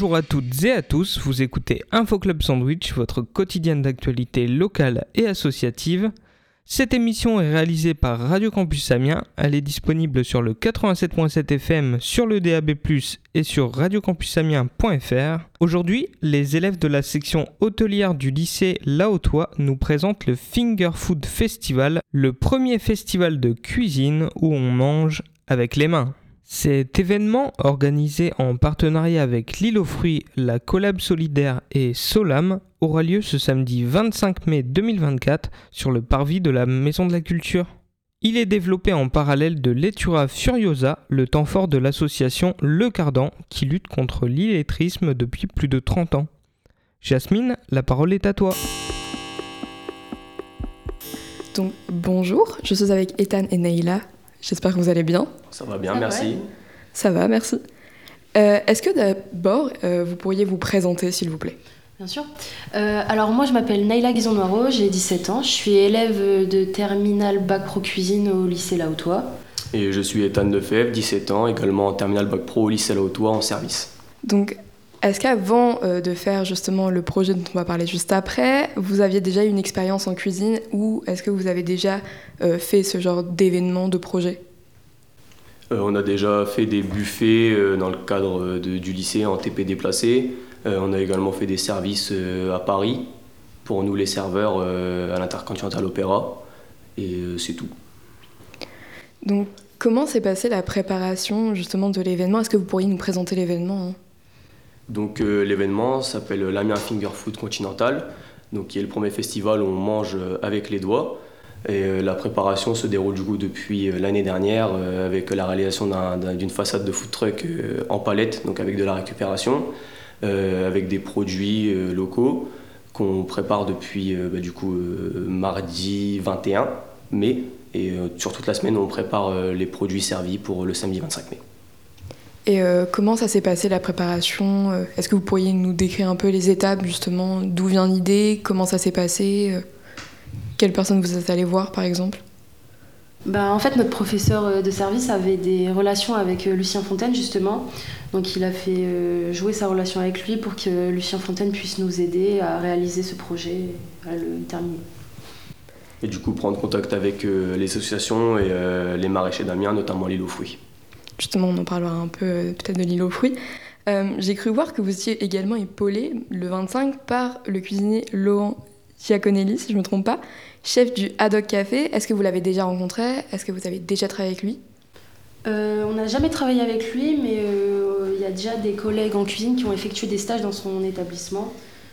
Bonjour à toutes et à tous, vous écoutez Info Club Sandwich, votre quotidien d'actualité locale et associative. Cette émission est réalisée par Radio Campus Amiens, elle est disponible sur le 87.7 FM, sur le DAB+, et sur radiocampusamiens.fr. Aujourd'hui, les élèves de la section hôtelière du lycée La Hauttois nous présentent le Finger Food Festival, le premier festival de cuisine où on mange avec les mains. Cet événement, organisé en partenariat avec l'Île aux Fruits, la Collab Solidaire et Solam, aura lieu ce samedi 25 mai 2024 sur le parvis de la Maison de la Culture. Il est développé en parallèle de l'Etura Furiosa, le temps fort de l'association Le Cardan, qui lutte contre l'illettrisme depuis plus de 30 ans. Jasmine, la parole est à toi. Donc bonjour, je suis avec Ethan et Naïla. J'espère que vous allez bien. Ça va bien, merci. Ça va, merci. Est-ce que d'abord, vous pourriez vous présenter, s'il vous plaît ? Bien sûr. Alors moi, je m'appelle Naïla Guizon-Noireau, j'ai 17 ans. Je suis élève de terminale Bac Pro Cuisine au lycée La Hauttois. Et je suis Ethan Lefebvre, 17 ans, également en terminale Bac Pro au lycée La Hauttois en service. Donc, est-ce qu'avant de faire justement le projet dont on va parler juste après, vous aviez déjà une expérience en cuisine ou est-ce que vous avez déjà fait ce genre d'événement, de projet ? On a déjà fait des buffets dans le cadre du lycée en TP déplacé. On a également fait des services à Paris pour nous les serveurs à l'Intercontinental Opéra. Et c'est tout. Donc, comment s'est passée la préparation justement de l'événement ? Est-ce que vous pourriez nous présenter l'événement ? Donc l'événement s'appelle l'Amiens Finger Food Continental, donc qui est le premier festival où on mange avec les doigts. Et la préparation se déroule du coup depuis l'année dernière avec la réalisation d'une façade de food truck en palette, donc avec de la récupération, avec des produits locaux qu'on prépare depuis mardi 21 mai. Et sur toute la semaine, on prépare les produits servis pour le samedi 25 mai. Et comment ça s'est passé la préparation ? Est-ce que vous pourriez nous décrire un peu les étapes justement ? D'où vient l'idée ? Comment ça s'est passé ? Quelle personne vous êtes allé voir par exemple ? En fait, notre professeur de service avait des relations avec Lucien Fontaine justement. Donc il a fait jouer sa relation avec lui pour que Lucien Fontaine puisse nous aider à réaliser ce projet et à le terminer. Et du coup prendre contact avec les associations et les maraîchers d'Amiens, notamment l'Île aux Fruits. Justement, on en parlera un peu peut-être de l'Île aux Fruits. J'ai cru voir que vous étiez également épaulé le 25 par le cuisinier Laurent Giaconelli, si je ne me trompe pas, chef du Haddock Café. Est-ce que vous l'avez déjà rencontré ? Est-ce que vous avez déjà travaillé avec lui ? On n'a jamais travaillé avec lui, mais il y a déjà des collègues en cuisine qui ont effectué des stages dans son établissement.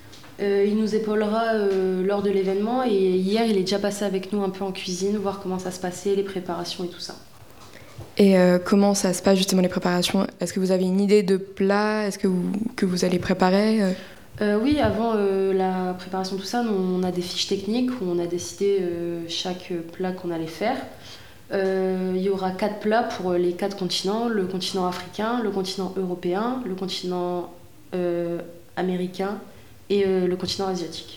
Il nous épaulera lors de l'événement et hier, il est déjà passé avec nous un peu en cuisine, voir comment ça se passait, les préparations et tout ça. Et comment ça se passe justement les préparations ? Est-ce que vous avez une idée de plat ? Est-ce que vous allez préparer ? Oui, avant la préparation de tout ça, on a des fiches techniques où on a décidé chaque plat qu'on allait faire. Il y aura 4 plats pour les 4 continents, le continent africain, le continent européen, le continent américain et le continent asiatique.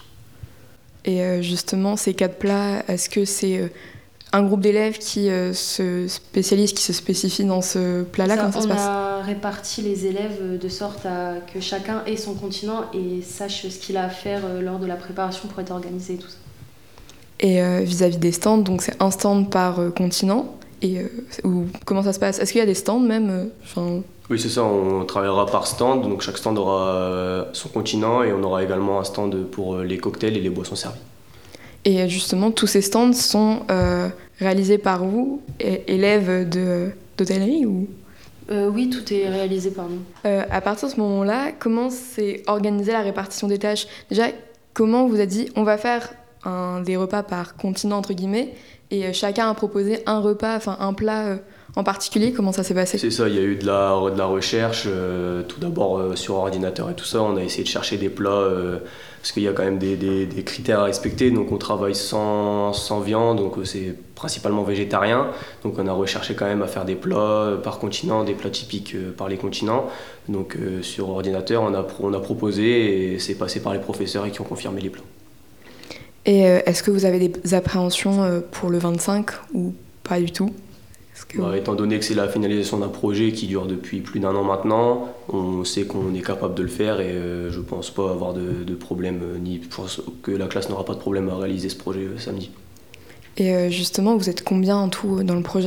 Et justement, ces 4 plats, est-ce que c'est un groupe d'élèves qui se spécialise, qui se spécifie dans ce plat-là ? Comment ça se passe ? On a réparti les élèves de sorte à que chacun ait son continent et sache ce qu'il a à faire lors de la préparation pour être organisé et tout ça. Et vis-à-vis des stands, donc c'est un stand par continent. Et comment ça se passe ? Est-ce qu'il y a des stands même Oui, c'est ça, on travaillera par stand, donc chaque stand aura son continent et on aura également un stand pour les cocktails et les boissons servies. Et justement, tous ces stands sont réalisés par vous, élèves d'hôtellerie ou... Oui, tout est réalisé par nous. À partir de ce moment-là, comment s'est organisée la répartition des tâches ? Déjà, comment vous a dit on va faire des repas par continent entre guillemets et chacun a proposé un repas, enfin un plat en particulier ? Comment ça s'est passé ? C'est ça, il y a eu de la recherche, tout d'abord sur ordinateur et tout ça. On a essayé de chercher des plats parce qu'il y a quand même des critères à respecter. Donc on travaille sans viande, donc c'est principalement végétarien. Donc on a recherché quand même à faire des plats par continent, des plats typiques par les continents. Donc sur ordinateur, on a proposé et c'est passé par les professeurs qui ont confirmé les plats. Et est-ce que vous avez des appréhensions pour le 25 ou pas du tout ? Étant donné que c'est la finalisation d'un projet qui dure depuis plus d'1 an maintenant, on sait qu'on est capable de le faire et je pense pas avoir de problème, ni que la classe n'aura pas de problème à réaliser ce projet samedi. Et justement, vous êtes combien en tout dans le projet ?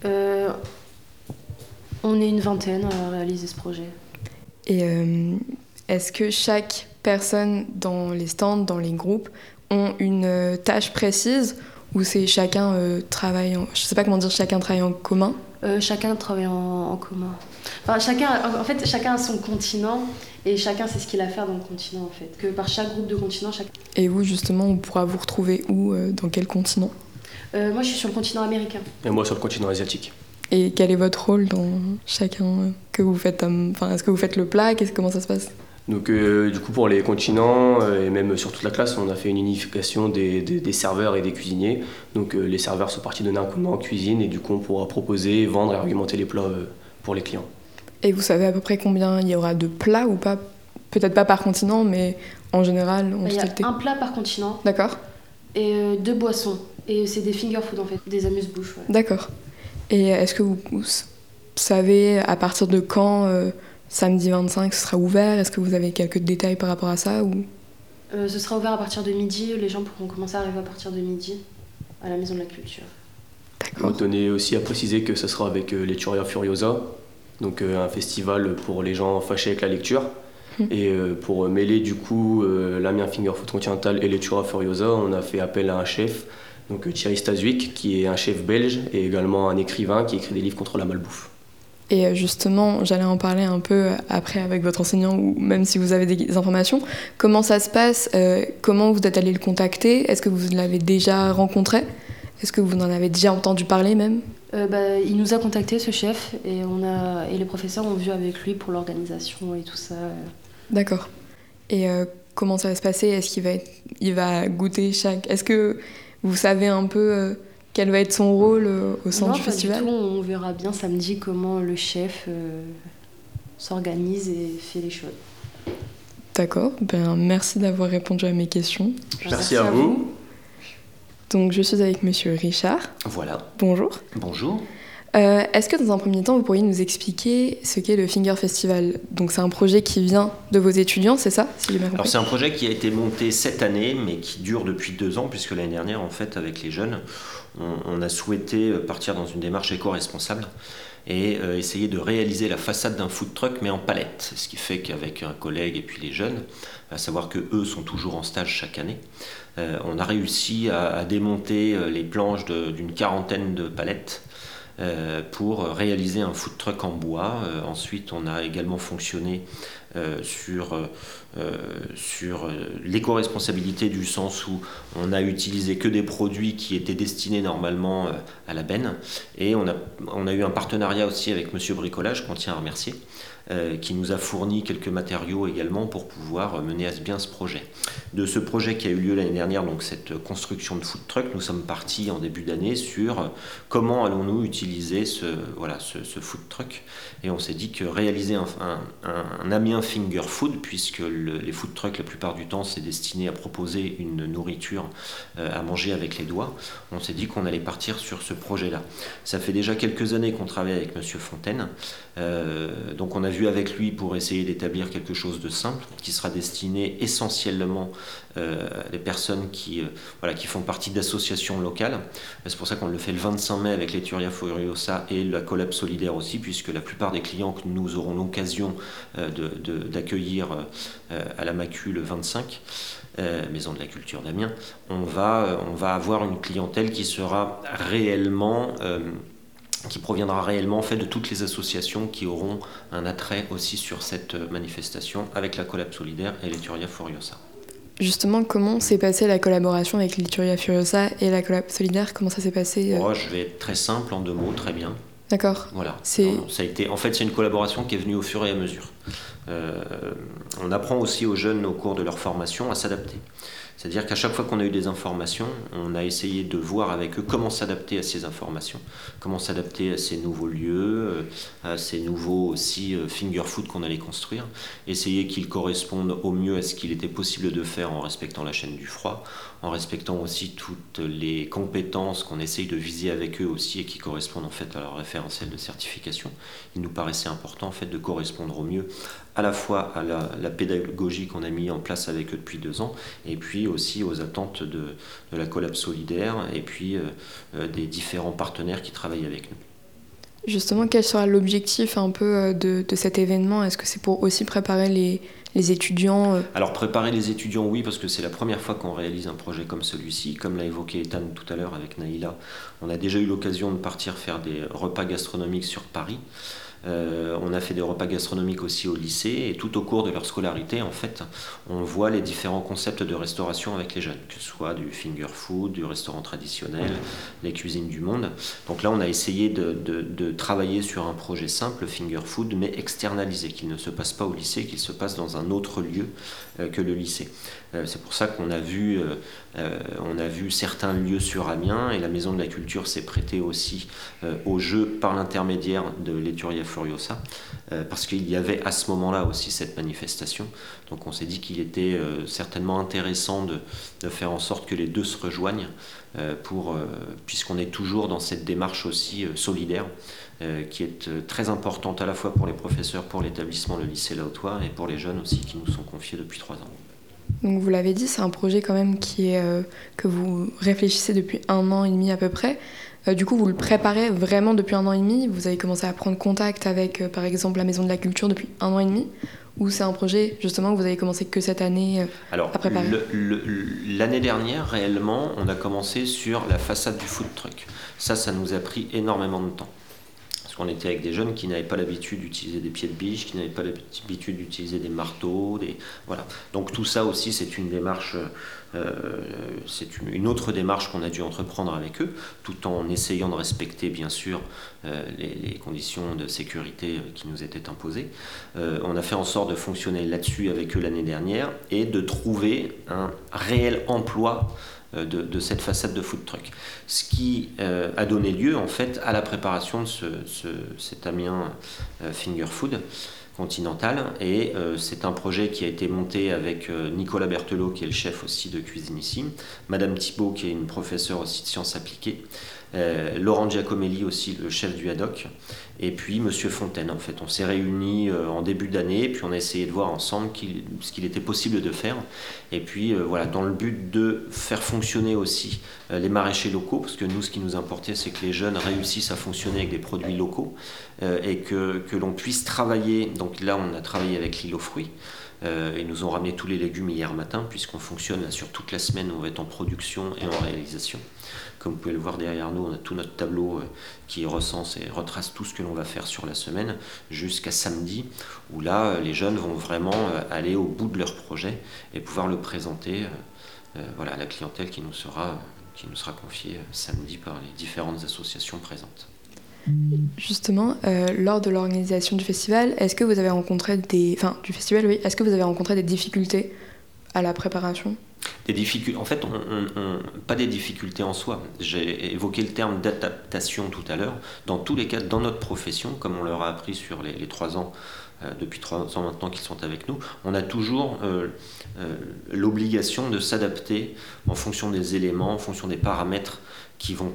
On est une vingtaine à réaliser ce projet. Et est-ce que chaque personne dans les stands, dans les groupes, ont une tâche précise ou c'est chacun travaille je sais pas comment dire, chacun travaille en commun ? Chacun travaille en commun. Enfin, chacun a son continent et chacun sait ce qu'il a à faire dans le continent en fait. Que par chaque groupe de continent, chacun. Et vous justement, on pourra vous retrouver où, dans quel continent ? Moi je suis sur le continent américain. Et moi sur le continent asiatique. Et quel est votre rôle dans chacun que vous faites est-ce que vous faites le plat ? Comment ça se passe ? Donc du coup pour les continents et même sur toute la classe, on a fait une unification des serveurs et des cuisiniers. Donc les serveurs sont partis donner un coup de main en cuisine et du coup on pourra proposer, vendre et argumenter les plats pour les clients. Et vous savez à peu près combien il y aura de plats ou pas ? Peut-être pas par continent, mais en général en totalité. Il y a un plat par continent. D'accord. Et 2 boissons. Et c'est des finger food en fait, des amuse-bouches. Ouais. D'accord. Et est-ce que vous savez à partir de quand samedi 25 ce sera ouvert ? Est-ce que vous avez quelques détails par rapport à ça ou... Ce sera ouvert à partir de midi. Les gens pourront commencer à arriver à partir de midi à la Maison de la Culture. D'accord. On tenait aussi à préciser que ça sera avec Letturia Furiosa, donc un festival pour les gens fâchés avec la lecture. Et pour mêler du coup l'Amiens Finger Food Continental et Letturia Furiosa, on a fait appel à un chef, donc Thierry Stasuik, qui est un chef belge et également un écrivain qui écrit des livres contre la malbouffe. Et justement, j'allais en parler un peu après avec votre enseignant, ou même si vous avez des informations. Comment ça se passe ? Comment vous êtes allé le contacter ? Est-ce que vous l'avez déjà rencontré ? Est-ce que vous en avez déjà entendu parler même ? Il nous a contacté, ce chef, et les professeurs ont vu avec lui pour l'organisation et tout ça. D'accord. Et comment ça va se passer ? Est-ce qu'il va goûter chaque... Est-ce que vous savez un peu quel va être son rôle au sein du festival ? Non, pas du tout. On verra bien samedi comment le chef s'organise et fait les choses. D'accord. Merci d'avoir répondu à mes questions. Merci à vous. Donc, je suis avec Monsieur Richard. Voilà. Bonjour. Bonjour. Est-ce que dans un premier temps, vous pourriez nous expliquer ce qu'est le Finger Festival ? Donc c'est un projet qui vient de vos étudiants, c'est ça, si j'ai bien compris ? Alors c'est un projet qui a été monté cette année, mais qui dure depuis 2 ans, puisque l'année dernière, en fait, avec les jeunes, on a souhaité partir dans une démarche éco-responsable et essayer de réaliser la façade d'un food truck, mais en palette. Ce qui fait qu'avec un collègue et puis les jeunes, à savoir qu'eux sont toujours en stage chaque année, on a réussi à démonter les planches d'une 40aine de palettes pour réaliser un food truck en bois. Ensuite, on a également fonctionné sur l'éco-responsabilité, du sens où on a utilisé que des produits qui étaient destinés normalement à la benne. Et on a eu un partenariat aussi avec Monsieur Bricolage, qu'on tient à remercier, qui nous a fourni quelques matériaux également pour pouvoir mener à bien ce projet. De ce projet qui a eu lieu l'année dernière, donc cette construction de food truck, nous sommes partis en début d'année sur comment allons-nous utiliser ce food truck. Et on s'est dit que réaliser un Amiens Finger Food, puisque les food trucks la plupart du temps c'est destiné à proposer une nourriture à manger avec les doigts, on s'est dit qu'on allait partir sur ce projet-là. Ça fait déjà quelques années qu'on travaille avec Monsieur Fontaine, donc on a vu avec lui pour essayer d'établir quelque chose de simple qui sera destiné essentiellement à des personnes qui font partie d'associations locales. C'est pour ça qu'on le fait le 25 mai avec Letturia Furiosa et la Collab Solidaire aussi, puisque la plupart des clients que nous aurons l'occasion d'accueillir à la MACU le 25, Maison de la Culture d'Amiens, on va avoir une clientèle qui sera réellement... qui proviendra réellement en fait de toutes les associations qui auront un attrait aussi sur cette manifestation avec la Collab Solidaire et Letturia Furiosa. Justement, comment s'est passée la collaboration avec Letturia Furiosa et la Collab Solidaire ? Comment ça s'est passé Je vais être très simple en 2 mots, très bien. D'accord. Voilà. Ça a été, en fait, c'est une collaboration qui est venue au fur et à mesure. On apprend aussi aux jeunes au cours de leur formation à s'adapter. C'est-à-dire qu'à chaque fois qu'on a eu des informations, on a essayé de voir avec eux comment s'adapter à ces informations, comment s'adapter à ces nouveaux lieux, à ces nouveaux aussi finger-food qu'on allait construire, essayer qu'ils correspondent au mieux à ce qu'il était possible de faire en respectant la chaîne du froid, en respectant aussi toutes les compétences qu'on essaye de viser avec eux aussi et qui correspondent en fait à leur référentiel de certification. Il nous paraissait important en fait de correspondre au mieux à la fois à la pédagogie qu'on a mis en place avec eux depuis 2 ans et puis aussi aux attentes de la collab solidaire et puis des différents partenaires qui travaillent avec nous. Justement, quel sera l'objectif un peu de cet événement ? Est-ce que c'est pour aussi préparer les étudiants Alors préparer les étudiants, oui, parce que c'est la première fois qu'on réalise un projet comme celui-ci. Comme l'a évoqué Ethan tout à l'heure avec Naïla, on a déjà eu l'occasion de partir faire des repas gastronomiques sur Paris. On a fait des repas gastronomiques aussi au lycée et tout au cours de leur scolarité, en fait, on voit les différents concepts de restauration avec les jeunes, que ce soit du finger food, du restaurant traditionnel, les cuisines du monde. Donc là, on a essayé de travailler sur un projet simple, finger food, mais externalisé, qu'il ne se passe pas au lycée, qu'il se passe dans un autre lieu que le lycée. C'est pour ça qu'on a vu certains lieux sur Amiens et la Maison de la Culture s'est prêtée aussi au jeu par l'intermédiaire de l'Eturia Furiosa parce qu'il y avait à ce moment-là aussi cette manifestation. Donc on s'est dit qu'il était certainement intéressant de faire en sorte que les deux se rejoignent puisqu'on est toujours dans cette démarche aussi solidaire qui est très importante à la fois pour les professeurs, pour l'établissement, le lycée Laotois et pour les jeunes aussi qui nous sont confiés depuis 3 ans. Donc vous l'avez dit, c'est un projet quand même que vous réfléchissez depuis 1 an et demi à peu près. Du coup, vous le préparez vraiment depuis 1 an et demi. Vous avez commencé à prendre contact avec, par exemple, la Maison de la Culture depuis 1 an et demi. Ou c'est un projet, justement, que vous avez commencé que cette année à préparer ? L'année dernière, réellement, on a commencé sur la façade du food truck. Ça nous a pris énormément de temps. On était avec des jeunes qui n'avaient pas l'habitude d'utiliser des pieds de biche, qui n'avaient pas l'habitude d'utiliser des marteaux, voilà. Donc tout ça aussi, c'est une démarche, c'est une autre démarche qu'on a dû entreprendre avec eux, tout en essayant de respecter bien sûr les conditions de sécurité qui nous étaient imposées. On a fait en sorte de fonctionner là-dessus avec eux l'année dernière et de trouver un réel emploi de cette façade de food truck. Ce qui a donné lieu en fait à la préparation de cet Amiens Finger Food continental et c'est un projet qui a été monté avec Nicolas Berthelot qui est le chef aussi de cuisine ici, Madame Thibault qui est une professeure aussi de sciences appliquées, Laurent Giacomelli aussi le chef du HADOC et puis Monsieur Fontaine. En fait on s'est réunis en début d'année puis on a essayé de voir ensemble ce qu'il était possible de faire et puis voilà, dans le but de faire fonctionner aussi les maraîchers locaux parce que nous ce qui nous importait c'est que les jeunes réussissent à fonctionner avec des produits locaux et que l'on puisse travailler. Donc là on a travaillé avec l'île aux fruits. Ils nous ont ramené tous les légumes hier matin puisqu'on fonctionne là, sur toute la semaine, on va être en production et en réalisation. Comme vous pouvez le voir derrière nous, on a tout notre tableau qui recense et retrace tout ce que l'on va faire sur la semaine jusqu'à samedi où là les jeunes vont vraiment aller au bout de leur projet et pouvoir le présenter voilà, à la clientèle qui nous sera confiée samedi par les différentes associations présentes. Justement, lors de l'organisation du festival, est-ce que vous avez rencontré est-ce que vous avez rencontré des difficultés à la préparation ? Des difficultés, en fait, pas des difficultés en soi. J'ai évoqué le terme d'adaptation tout à l'heure. Dans tous les cas, dans notre profession, comme on leur a appris sur les 3 ans, depuis 3 ans maintenant qu'ils sont avec nous, on a toujours l'obligation de s'adapter en fonction des éléments, en fonction des paramètres qui vont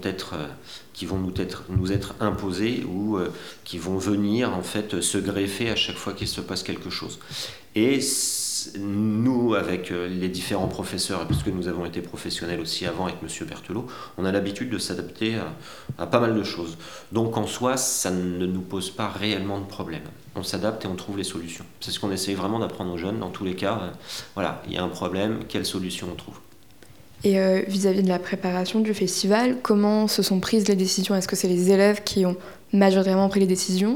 nous être imposés ou qui vont venir en fait se greffer à chaque fois qu'il se passe quelque chose. Et nous, avec les différents professeurs, parce que nous avons été professionnels aussi avant avec Monsieur Berthelot, on a l'habitude de s'adapter à pas mal de choses. Donc en soi, ça ne nous pose pas réellement de problème. On s'adapte et on trouve les solutions. C'est ce qu'on essaye vraiment d'apprendre aux jeunes. Dans tous les cas, voilà, il y a un problème, quelle solution on trouve ? Et vis-à-vis de la préparation du festival, comment se sont prises les décisions ? Est-ce que c'est les élèves qui ont majoritairement pris les décisions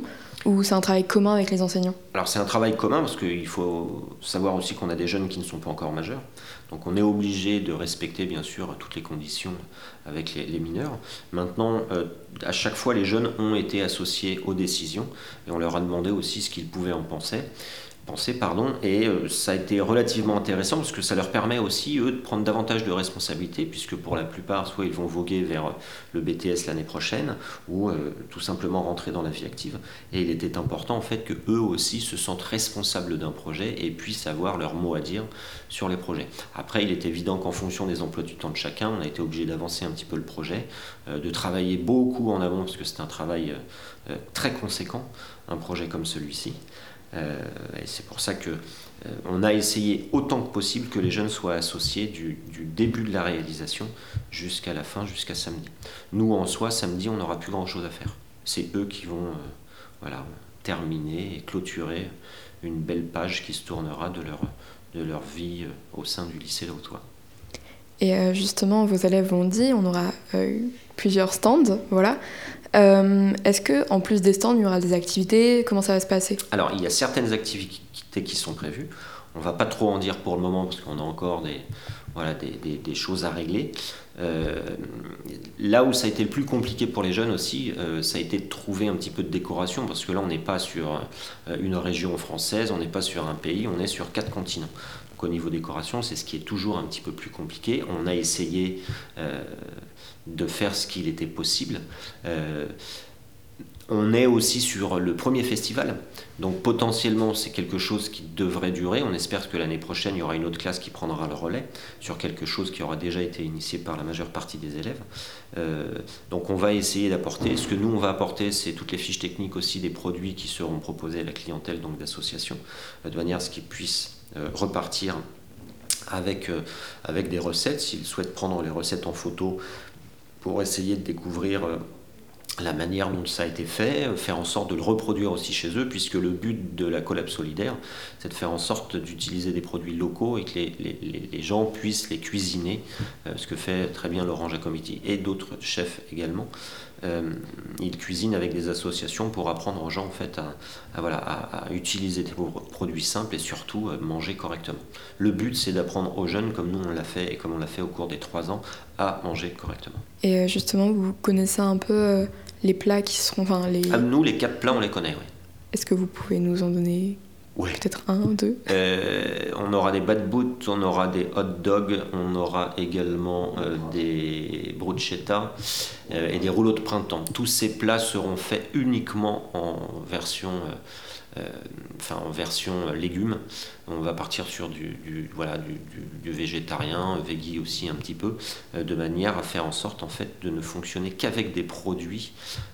Ou c'est un travail commun avec les enseignants? Alors c'est un travail commun parce qu'il faut savoir aussi qu'on a des jeunes qui ne sont pas encore majeurs. Donc on est obligé de respecter bien sûr toutes les conditions avec les mineurs. Maintenant, à chaque fois, les jeunes ont été associés aux décisions et on leur a demandé aussi ce qu'ils pouvaient en penser. Et ça a été relativement intéressant parce que ça leur permet aussi, eux, de prendre davantage de responsabilités puisque pour la plupart, soit ils vont voguer vers le BTS l'année prochaine ou tout simplement rentrer dans la vie active. Et il était important en fait que eux aussi se sentent responsables d'un projet et puissent avoir leur mot à dire sur les projets. Après, il est évident qu'en fonction des emplois du temps de chacun, on a été obligé d'avancer un petit peu le projet, de travailler beaucoup en avant parce que c'est un travail très conséquent, un projet comme celui-ci. Et c'est pour ça qu'on a essayé autant que possible que les jeunes soient associés du début de la réalisation jusqu'à la fin, jusqu'à samedi. Nous, en soi, samedi, on n'aura plus grand-chose à faire. C'est eux qui vont terminer et clôturer une belle page qui se tournera de leur vie au sein du lycée Lahautois. Et justement, vos élèves l'ont dit, on aura plusieurs stands, voilà. Est-ce qu'en plus des stands, il y aura des activités? Comment ça va se passer? Alors, il y a certaines activités qui sont prévues. On ne va pas trop en dire pour le moment parce qu'on a encore des choses à régler. Là où ça a été le plus compliqué pour les jeunes aussi, ça a été de trouver un petit peu de décoration parce que là, on n'est pas sur une région française, on n'est pas sur un pays, on est sur 4 continents. Donc, au niveau décoration, c'est ce qui est toujours un petit peu plus compliqué. On a essayé de faire ce qu'il était possible. On est aussi sur le premier festival, donc potentiellement c'est quelque chose qui devrait durer. On espère que l'année prochaine il y aura une autre classe qui prendra le relais sur quelque chose qui aura déjà été initié par la majeure partie des élèves. Donc on va essayer d'apporter. Ce que nous on va apporter, c'est toutes les fiches techniques aussi des produits qui seront proposés à la clientèle donc d'associations, de manière à ce qu'ils puissent repartir avec des recettes, s'ils souhaitent prendre les recettes en photo pour essayer de découvrir la manière dont ça a été fait, faire en sorte de le reproduire aussi chez eux, puisque le but de la collab solidaire, c'est de faire en sorte d'utiliser des produits locaux et que les gens puissent les cuisiner, ce que fait très bien Laurent Giacometti et d'autres chefs également. Ils cuisinent avec des associations pour apprendre aux gens en fait, à utiliser des produits simples et surtout manger correctement. Le but, c'est d'apprendre aux jeunes, comme nous on l'a fait et comme on l'a fait au cours des 3 ans, à manger correctement. Et justement, vous connaissez un peu les plats qui seront... Nous, les 4 plats, on les connaît, oui. Est-ce que vous pouvez nous en donner peut-être 1 ou 2? On aura des bad boots, on aura des hot dogs, on aura également des bruschetta et des rouleaux de printemps. Tous ces plats seront faits uniquement en version légumes. On va partir sur du végétarien, veggie aussi un petit peu, de manière à faire en sorte en fait de ne fonctionner qu'avec des produits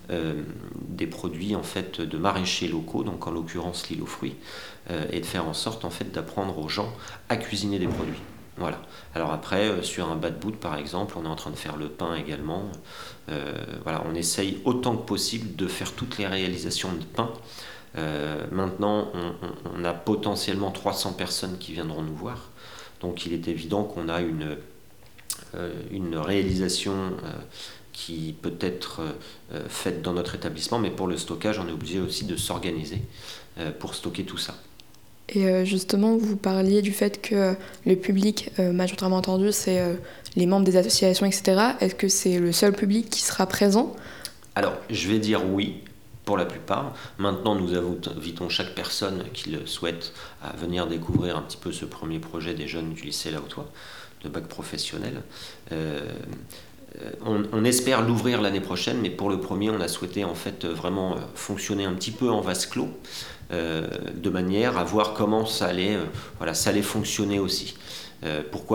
en fait de maraîchers locaux, donc en l'occurrence l'île aux fruits, et de faire en sorte en fait d'apprendre aux gens à cuisiner des produits. Voilà. Alors après, sur un bad boot par exemple, on est en train de faire le pain également. On essaye autant que possible de faire toutes les réalisations de pain. Maintenant, on a potentiellement 300 personnes qui viendront nous voir. Donc il est évident qu'on a une réalisation qui peut être faite dans notre établissement, mais pour le stockage, on est obligé aussi de s'organiser pour stocker tout ça. Et justement, vous parliez du fait que le public majoritairement entendu, c'est les membres des associations, etc. Est-ce que c'est le seul public qui sera présent? Alors, je vais dire oui, pour la plupart. Maintenant, nous invitons chaque personne qui le souhaite à venir découvrir un petit peu ce premier projet des jeunes du lycée Lahautois, de bac professionnel. On espère l'ouvrir l'année prochaine, mais pour le premier, on a souhaité en fait vraiment fonctionner un petit peu en vase clos, de manière à voir comment ça allait fonctionner aussi. Pourquoi ?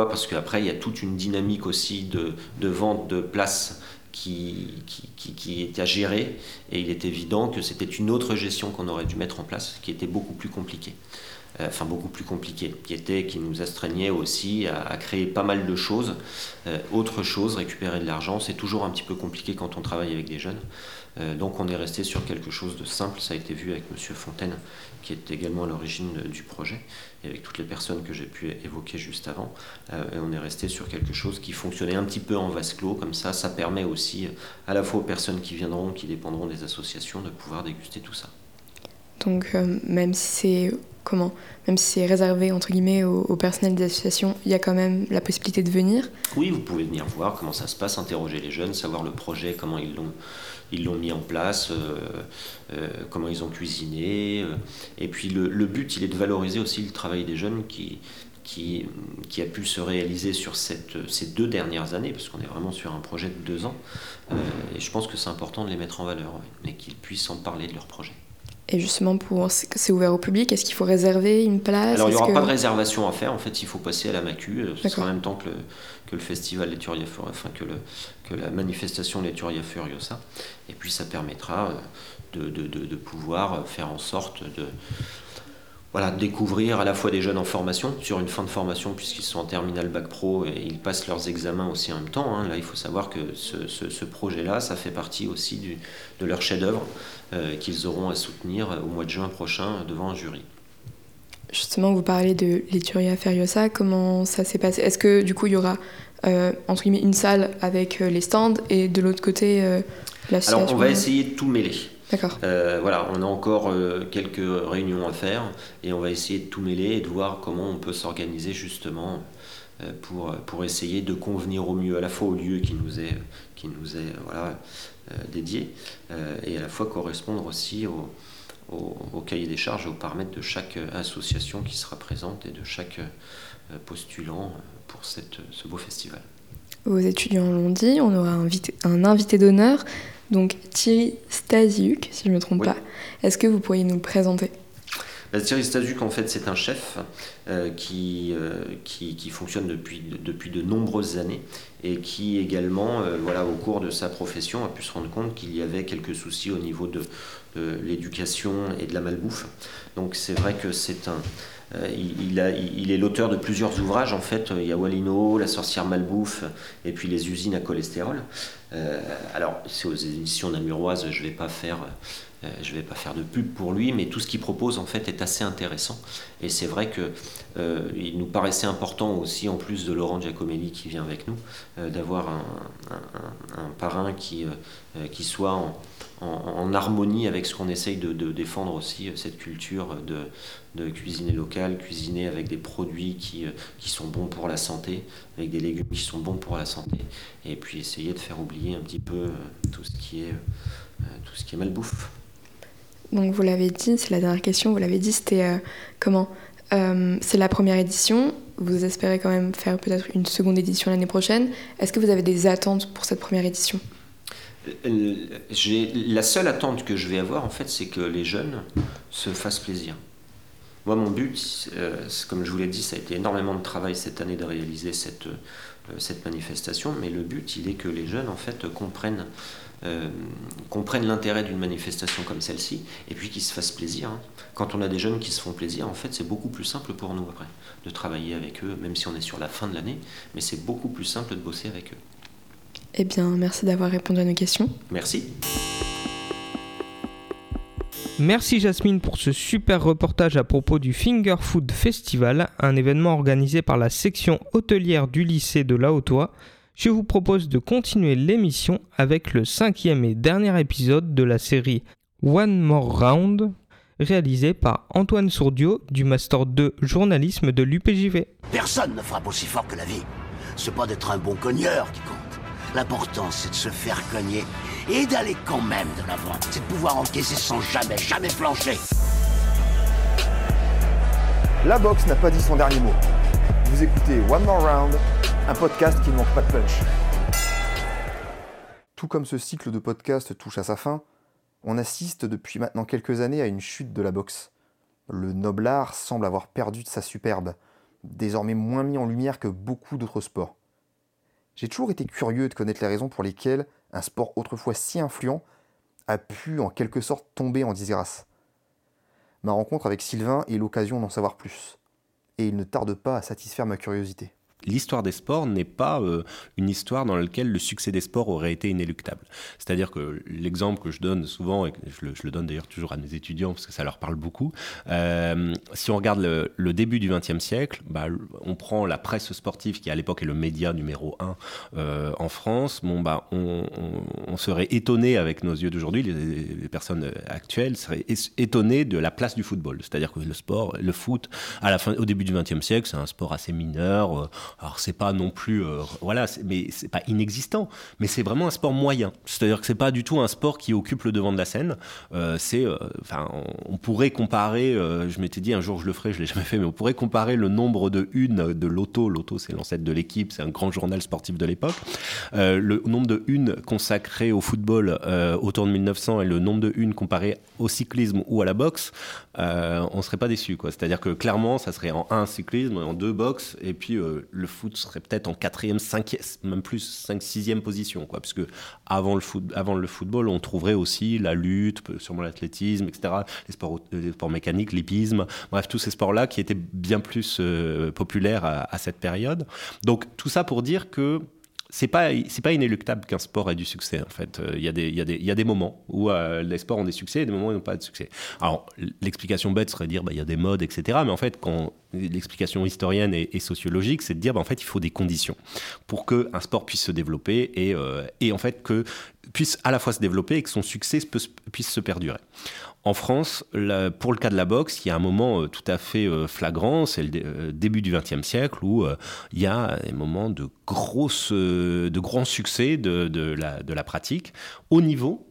Parce qu'après, il y a toute une dynamique aussi de vente de places qui est à gérer, et il est évident que c'était une autre gestion qu'on aurait dû mettre en place, qui était beaucoup plus compliquée. Qui nous astreignait aussi à créer pas mal de choses. Autre chose, récupérer de l'argent, c'est toujours un petit peu compliqué quand on travaille avec des jeunes. Donc on est resté sur quelque chose de simple. Ça a été vu avec M. Fontaine, qui est également à l'origine du projet, et avec toutes les personnes que j'ai pu évoquer juste avant. Et on est resté sur quelque chose qui fonctionnait un petit peu en vase clos. Comme ça permet aussi à la fois aux personnes qui viendront, qui dépendront des associations, de pouvoir déguster tout ça. Donc même si c'est réservé entre guillemets au personnel des associations, il y a quand même la possibilité de venir. Oui, vous pouvez venir voir comment ça se passe, interroger les jeunes, savoir le projet, comment ils l'ont mis en place, comment ils ont cuisiné. Et puis le but, il est de valoriser aussi le travail des jeunes qui a pu se réaliser sur ces 2 dernières années, parce qu'on est vraiment sur un projet de 2 ans. Et je pense que c'est important de les mettre en valeur, et qu'ils puissent en parler de leur projet. Et justement, c'est ouvert au public, est-ce qu'il faut réserver une place? Alors il n'y aura pas de réservation à faire, en fait il faut passer à la MACU, ce sera en même temps que le festival Letturia Furiosa, enfin que la manifestation Letturia Furiosa, et puis ça permettra de pouvoir faire en sorte de découvrir à la fois des jeunes en formation, sur une fin de formation puisqu'ils sont en terminale bac pro et ils passent leurs examens aussi en même temps. Là, il faut savoir que ce projet-là, ça fait partie aussi de leur chef-d'œuvre qu'ils auront à soutenir au mois de juin prochain devant un jury. Justement, vous parlez de Letturia Furiosa, comment ça s'est passé? Est-ce que du coup, il y aura entre guillemets une salle avec les stands et de l'autre côté l'association? Alors, on va essayer de tout mêler. D'accord. On a encore quelques réunions à faire et on va essayer de tout mêler et de voir comment on peut s'organiser justement pour essayer de convenir au mieux à la fois au lieu qui nous est dédié et à la fois correspondre aussi au cahier des charges et aux paramètres de chaque association qui sera présente et de chaque postulant pour ce beau festival. Vos étudiants l'ont dit, on aura un invité d'honneur. Donc Thierry Stasiuk, si je ne me trompe pas. Est-ce que vous pourriez nous le présenter? Thierry Stasiuk, en fait, c'est un chef qui fonctionne depuis de nombreuses années et qui également, au cours de sa profession, a pu se rendre compte qu'il y avait quelques soucis au niveau de l'éducation et de la malbouffe. Donc c'est vrai que il est l'auteur de plusieurs ouvrages. En fait, il y a Walino, La sorcière malbouffe et puis Les usines à cholestérol. Alors c'est aux éditions namuroises, je vais pas faire de pub pour lui, mais tout ce qu'il propose en fait est assez intéressant. Et c'est vrai que il nous paraissait important aussi, en plus de Laurent Giacomelli qui vient avec nous, d'avoir un parrain qui soit en harmonie avec ce qu'on essaye de défendre aussi, cette culture de cuisiner local, cuisiner avec des produits qui sont bons pour la santé, avec des légumes qui sont bons pour la santé, et puis essayer de faire oublier un petit peu tout ce qui est malbouffe. Donc vous l'avez dit, c'est la dernière question, vous l'avez dit, c'était c'est la première édition, vous espérez quand même faire peut-être une seconde édition l'année prochaine. Est-ce que vous avez des attentes pour cette première édition? La seule attente que je vais avoir, en fait, c'est que les jeunes se fassent plaisir. Moi, mon but, comme je vous l'ai dit, ça a été énormément de travail cette année de réaliser cette manifestation, mais le but, il est que les jeunes, en fait, comprennent l'intérêt d'une manifestation comme celle-ci, et puis qu'ils se fassent plaisir. Quand on a des jeunes qui se font plaisir, en fait, c'est beaucoup plus simple pour nous après, de travailler avec eux, même si on est sur la fin de l'année, mais c'est beaucoup plus simple de bosser avec eux. Eh bien, merci d'avoir répondu à nos questions. Merci. Merci Jasmine pour ce super reportage à propos du Finger Food Festival, un événement organisé par la section hôtelière du lycée de La Haute-Oie. Je vous propose de continuer l'émission avec le 5e et dernier épisode de la série One More Round, réalisé par Antoine Sourdiot du Master 2 Journalisme de l'UPJV. Personne ne frappe aussi fort que la vie. C'est pas d'être un bon cogneur qui compte. L'important, c'est de se faire cogner et d'aller quand même de l'avant. C'est de pouvoir encaisser sans jamais flancher. La boxe n'a pas dit son dernier mot. Vous écoutez One More Round, un podcast qui ne manque pas de punch. Tout comme ce cycle de podcasts touche à sa fin, on assiste depuis maintenant quelques années à une chute de la boxe. Le noble art semble avoir perdu de sa superbe, désormais moins mis en lumière que beaucoup d'autres sports. J'ai toujours été curieux de connaître les raisons pour lesquelles un sport autrefois si influent a pu en quelque sorte tomber en disgrâce. Ma rencontre avec Sylvain est l'occasion d'en savoir plus, et il ne tarde pas à satisfaire ma curiosité. l'histoire des sports n'est pas une histoire dans laquelle le succès des sports aurait été inéluctable. C'est-à-dire que l'exemple que je donne souvent, et je le donne d'ailleurs toujours à mes étudiants parce que ça leur parle beaucoup, si on regarde le début du XXe siècle, on prend la presse sportive qui à l'époque est le média numéro 1 en France, on serait étonné avec nos yeux d'aujourd'hui, les personnes actuelles seraient étonnées de la place du football. C'est-à-dire que le foot, au début du XXe siècle, c'est un sport assez mineur. Alors c'est pas non plus, mais c'est pas inexistant, mais c'est vraiment un sport moyen. C'est-à-dire que c'est pas du tout un sport qui occupe le devant de la scène. On pourrait comparer, je m'étais dit un jour je le ferai, je l'ai jamais fait, mais on pourrait comparer le nombre de unes de Lotto. Lotto, c'est l'ancêtre de l'Équipe, c'est un grand journal sportif de l'époque. Le nombre de unes consacrées au football autour de 1900 et le nombre de unes comparé au cyclisme ou à la boxe, on serait pas déçu, quoi. C'est-à-dire que clairement, ça serait en 1 cyclisme, en 2 boxe, et puis le foot serait peut-être en 4e, 5e, même plus 5, 6e position, quoi, puisque avant le football, on trouverait aussi la lutte, sûrement l'athlétisme, etc., les sports mécaniques, l'hippisme, bref, tous ces sports-là qui étaient bien plus populaires à cette période. Donc tout ça pour dire que c'est pas inéluctable qu'un sport ait du succès, en fait. Il y a des moments où les sports ont des succès et des moments où ils n'ont pas de succès. Alors, l'explication bête serait de dire il y a des modes, etc. Mais en fait, quand l'explication historienne et sociologique, c'est de dire en fait, il faut des conditions pour qu'un sport puisse se développer et en fait, que puisse à la fois se développer et que son succès puisse se perdurer. En France, pour le cas de la boxe, il y a un moment tout à fait flagrant, c'est le début du XXe siècle, où il y a des moments de grand succès de la pratique au niveau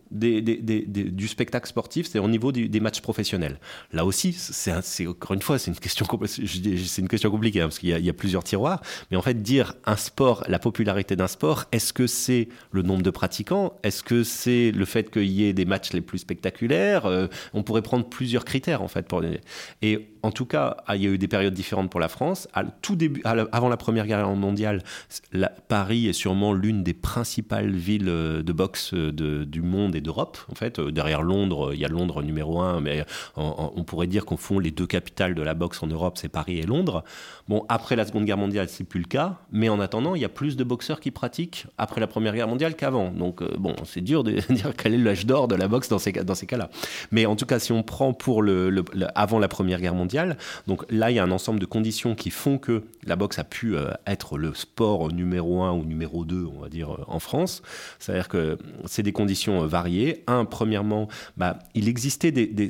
du spectacle sportif, c'est au niveau des matchs professionnels. Là aussi, c'est encore une fois, c'est une question compliquée, hein, parce qu'il y a plusieurs tiroirs. Mais en fait, dire un sport, la popularité d'un sport, est-ce que c'est le nombre de pratiquants? Est-ce que c'est le fait qu'il y ait des matchs les plus spectaculaires? On pourrait prendre plusieurs critères, en fait. Et en tout cas, il y a eu des périodes différentes pour la France. Tout début, avant la Première Guerre mondiale, Paris est sûrement l'une des principales villes de boxe du monde et d'Europe. En fait, derrière Londres, il y a Londres numéro 1, mais on pourrait dire qu'au fond, les deux capitales de la boxe en Europe, c'est Paris et Londres. Bon, après la Seconde Guerre mondiale, c'est plus le cas, mais en attendant, il y a plus de boxeurs qui pratiquent après la Première Guerre mondiale qu'avant. Donc, c'est dur de dire quel est l'âge d'or de la boxe dans ces cas-là. Mais en tout cas, si on prend pour avant la Première Guerre mondiale, donc là, il y a un ensemble de conditions qui font que la boxe a pu être le sport numéro 1 ou numéro 2, on va dire, en France. C'est-à-dire que c'est des conditions variées. Premièrement, il existait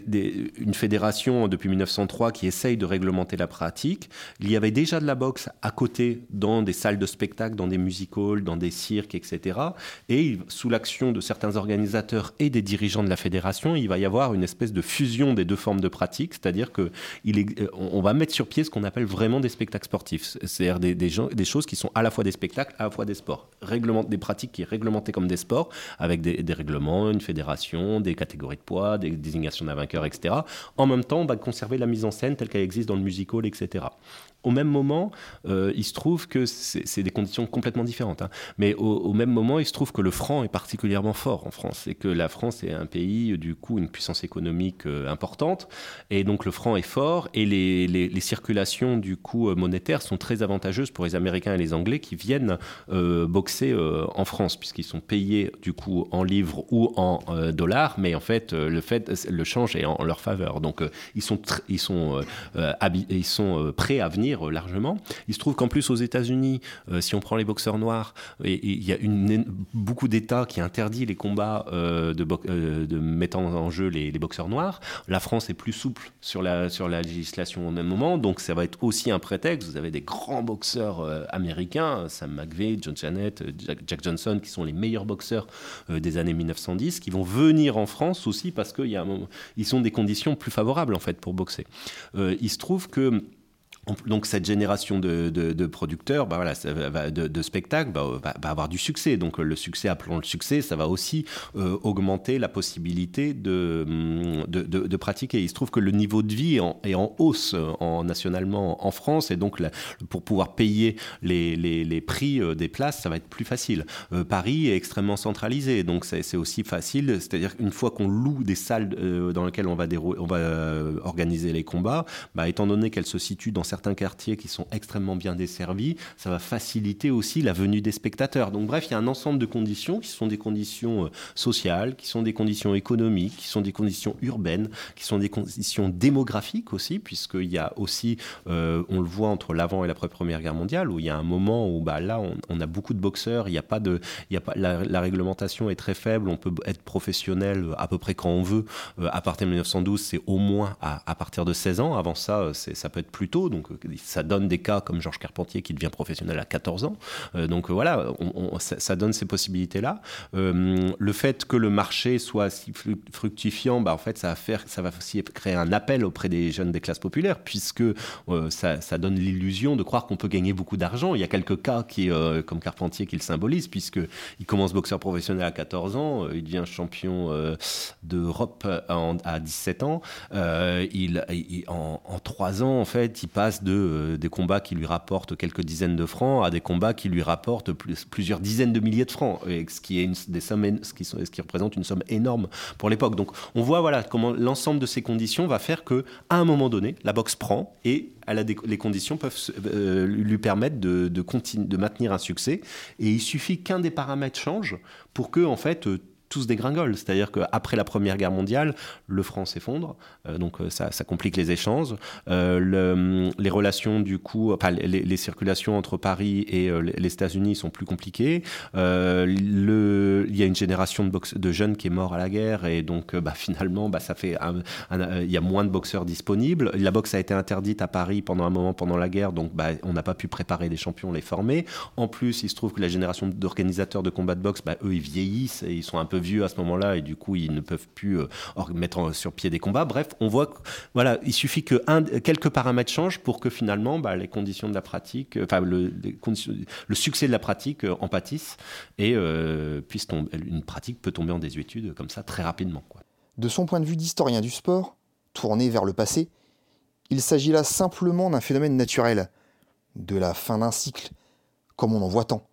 une fédération depuis 1903 qui essaye de réglementer la pratique. Il y avait déjà de la boxe à côté dans des salles de spectacle, dans des music-halls, dans des cirques, etc. Et sous l'action de certains organisateurs et des dirigeants de la fédération, il va y avoir une espèce de fusion des deux formes de pratique, c'est-à-dire qu'on va mettre sur pied ce qu'on appelle vraiment des spectacles sportifs, c'est-à-dire des choses qui sont à la fois des spectacles, à la fois des sports, des pratiques qui sont réglementées comme des sports, avec des règlements, une fédération, des catégories de poids, des désignations d'un vainqueur, etc. En même temps, on va conserver la mise en scène telle qu'elle existe dans le music-hall, etc. Au même moment, il se trouve que c'est des conditions complètement différentes, hein. Mais au même moment, il se trouve que le franc est particulièrement fort en France et que la France est un pays, du coup, une puissance économique importante. Et donc, le franc est fort et les circulations, du coup, monétaires sont très avantageuses pour les Américains et les Anglais qui viennent boxer en France, puisqu'ils sont payés, du coup, en livres ou en dollars. Mais en fait, le change est en leur faveur. Donc, ils sont prêts à venir largement. Il se trouve qu'en plus aux États-Unis, si on prend les boxeurs noirs, il y a beaucoup d'États qui interdit les combats de mettant en jeu les boxeurs noirs. La France est plus souple sur la législation au même moment, donc ça va être aussi un prétexte. Vous avez des grands boxeurs américains, Sam McVeigh, John Janette, Jack Johnson, qui sont les meilleurs boxeurs des années 1910, qui vont venir en France aussi parce qu'ils sont des conditions plus favorables en fait pour boxer. Il se trouve que donc cette génération de producteurs, de spectacles, va avoir du succès. Donc le succès, appelons le succès, ça va aussi augmenter la possibilité de pratiquer. Il se trouve que le niveau de vie est en hausse nationalement en France, et donc pour pouvoir payer les prix des places, ça va être plus facile. Paris est extrêmement centralisé, donc c'est aussi facile. C'est-à-dire qu'une fois qu'on loue des salles dans lesquelles on va organiser les combats, étant donné qu'elles se situent dans certains quartiers qui sont extrêmement bien desservis, ça va faciliter aussi la venue des spectateurs. Donc bref, il y a un ensemble de conditions qui sont des conditions sociales, qui sont des conditions économiques, qui sont des conditions urbaines, qui sont des conditions démographiques aussi, puisqu'il y a aussi, on le voit entre l'avant et l'après-première guerre mondiale, où il y a un moment où là, on a beaucoup de boxeurs, la réglementation est très faible, on peut être professionnel à peu près quand on veut. À partir de 1912, c'est au moins à partir de 16 ans. Avant ça, ça peut être plus tôt. Donc, ça donne des cas comme Georges Carpentier qui devient professionnel à 14 ans. Donc voilà, ça donne ces possibilités-là. Le fait que le marché soit si fructifiant, en fait, ça va aussi créer un appel auprès des jeunes des classes populaires, puisque ça donne l'illusion de croire qu'on peut gagner beaucoup d'argent. Il y a quelques cas comme Carpentier qui le symbolisent, puisqu'il commence boxeur professionnel à 14 ans, il devient champion d'Europe à 17 ans. En 3 ans, en fait, il passe des combats qui lui rapportent quelques dizaines de francs à des combats qui lui rapportent plusieurs dizaines de milliers de francs, ce qui représente une somme énorme pour l'époque. Donc, on voit comment l'ensemble de ces conditions va faire qu'à un moment donné, la boxe prend et les conditions peuvent lui permettre de maintenir un succès. Et il suffit qu'un des paramètres change pour que, en fait, tout se dégringole. C'est-à-dire qu'après la Première Guerre mondiale, le franc s'effondre, donc ça complique les échanges. Les relations, du coup, les circulations entre Paris et les États-Unis sont plus compliquées. Il y a une génération de jeunes qui est mort à la guerre, et donc finalement, ça fait il y a moins de boxeurs disponibles. La boxe a été interdite à Paris pendant un moment, pendant la guerre, donc on n'a pas pu préparer des champions, les former. En plus, il se trouve que la génération d'organisateurs de combats de boxe, eux, ils vieillissent et ils sont un peu vieux à ce moment-là, et du coup ils ne peuvent plus mettre sur pied des combats. Bref, on voit il suffit que quelques paramètres changent pour que finalement les conditions de la pratique, le succès de la pratique en pâtissent, et une pratique peut tomber en désuétude comme ça très rapidement, quoi. De son point de vue d'historien du sport, tourné vers le passé, il s'agit là simplement d'un phénomène naturel, de la fin d'un cycle, comme on en voit tant.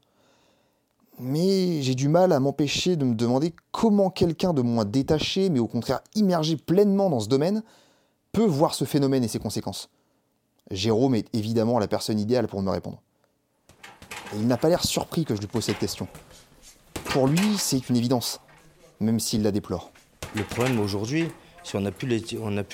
Mais j'ai du mal à m'empêcher de me demander comment quelqu'un de moins détaché, mais au contraire immergé pleinement dans ce domaine, peut voir ce phénomène et ses conséquences. Jérôme est évidemment la personne idéale pour me répondre. Et il n'a pas l'air surpris que je lui pose cette question. Pour lui, c'est une évidence, même s'il la déplore. Le problème aujourd'hui, c'est qu'on n'a plus l'étiquette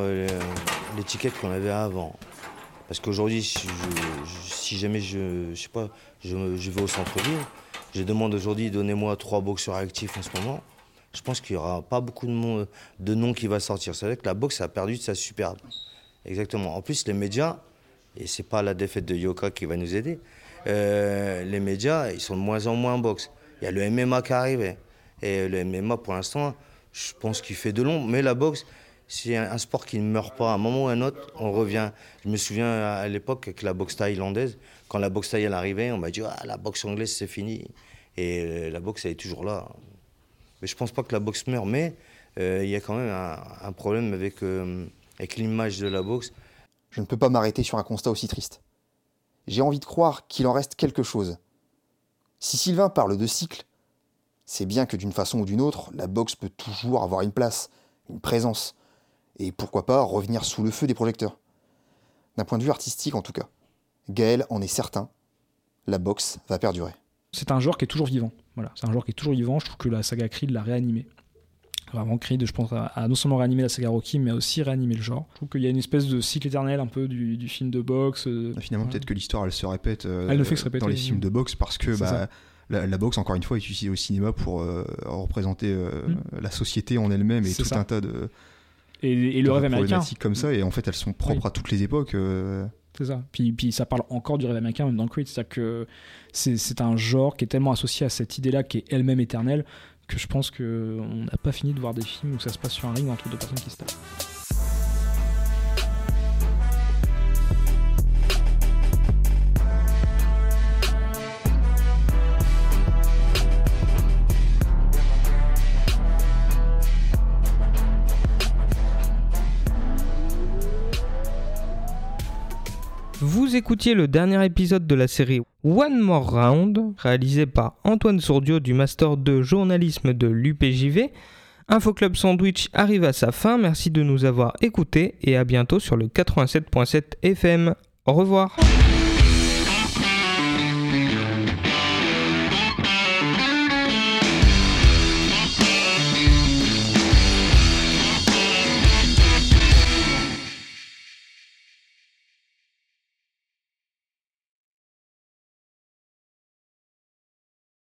qu'on avait avant. Parce qu'aujourd'hui, si jamais je vais au centre-ville, je demande aujourd'hui, donnez-moi 3 boxeurs actifs en ce moment. Je pense qu'il n'y aura pas beaucoup de noms qui va sortir. C'est vrai que la boxe a perdu de sa superbe. Exactement. En plus, les médias, et c'est pas la défaite de Yoka qui va nous aider, les médias, ils sont de moins en moins en boxe. Il y a le MMA qui est arrivé. Et le MMA, pour l'instant, je pense qu'il fait de l'ombre. Mais la boxe, c'est un sport qui ne meurt pas. À un moment ou à un autre, on revient. Je me souviens à l'époque avec la boxe thaïlandaise, quand la boxe thaï arrivait, on m'a dit la boxe anglaise c'est fini. Et la boxe elle est toujours là. Mais je pense pas que la boxe meurt, mais il y a quand même un problème avec l'image de la boxe. Je ne peux pas m'arrêter sur un constat aussi triste. J'ai envie de croire qu'il en reste quelque chose. Si Sylvain parle de cycle, c'est bien que d'une façon ou d'une autre, la boxe peut toujours avoir une place, une présence. Et pourquoi pas revenir sous le feu des projecteurs. D'un point de vue artistique en tout cas. Gaël en est certain, la boxe va perdurer. C'est un genre qui est toujours vivant. Voilà, c'est un genre qui est toujours vivant. Je trouve que la saga Creed l'a réanimé. Vraiment, Creed, je pense, a non seulement réanimé la saga Rocky, mais aussi réanimé le genre. Je trouve qu'il y a une espèce de cycle éternel un peu du film de boxe. Finalement, peut-être que l'histoire, elle se répète elle ne fait que se répéter, dans les films de boxe, parce que la boxe, encore une fois, est utilisée au cinéma pour représenter la société en elle-même et tout un tas de... Et le rêve américain comme ça, et en fait elles sont propres à toutes les époques. C'est ça. Puis ça parle encore du rêve américain même dans Creed, c'est-à-dire que c'est un genre qui est tellement associé à cette idée-là qui est elle-même éternelle que je pense qu'on n'a pas fini de voir des films où ça se passe sur un ring entre deux personnes qui se tapent. Vous écoutiez le dernier épisode de la série One More Round, réalisé par Antoine Sourdiot du Master de journalisme de l'UPJV. Infoclub Sandwich arrive à sa fin, merci de nous avoir écoutés et à bientôt sur le 87.7 FM. Au revoir.